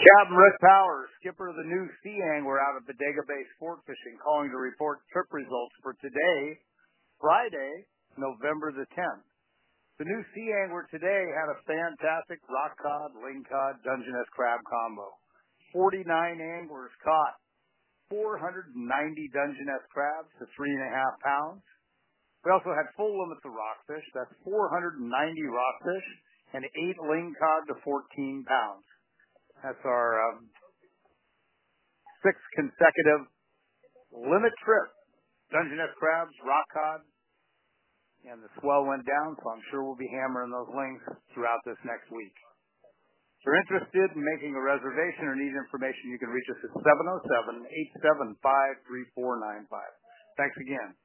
Captain Rick Powers, skipper of the new Sea Angler out of Bodega Bay Sport Fishing, calling to report trip results for today, Friday, November the 10th. The new Sea Angler today had a fantastic rock cod, lingcod, Dungeness crab combo. 49 anglers caught 490 Dungeness crabs to 3.5 pounds. We also had full limits of rockfish. That's 490 rockfish and 8 lingcod to 14 pounds. That's our sixth consecutive limit trip. Dungeness crabs, rock cod, and the swell went down, so I'm sure we'll be hammering those lings throughout this next week. If you're interested in making a reservation or need information, you can reach us at 707-875-3495. Thanks again.